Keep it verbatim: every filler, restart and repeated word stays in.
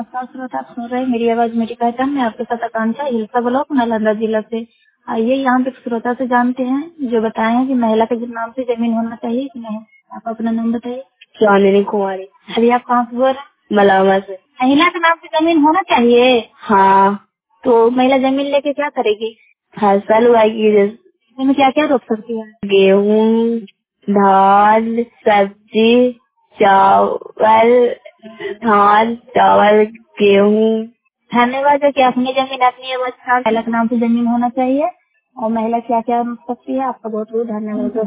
नमस्कार श्रोता, आप सुन रहे हैं मेरी आवाज मेरी पहचान। मैं आपके साथ आकांक्षा, हिलसा ब्लॉक, नालंदा जिला से। आइए यहाँ पे एक श्रोता से जानते हैं जो बताए हैं कि महिला के नाम से जमीन होना चाहिए कि नहीं। आप अपना नाम बताइए। चांदनी कुमारी। अभी आप कहाँ से बोल रहे हैं? मलावा से। महिला के नाम से जमीन होना चाहिए। हाँ। तो महिला जमीन लेके क्या करेगी? फसल उगाएगी। इसमें क्या क्या रोप सकती है? गेहूँ, धान, सब्जी, चावल, धान, चावल, गेहूँ। धन्यवाद है कि अपनी जमीन अपनी आवाज। महिला के नाम से जमीन होना चाहिए और महिला क्या क्या रोप सकती है। आपका बहुत बहुत धन्यवाद।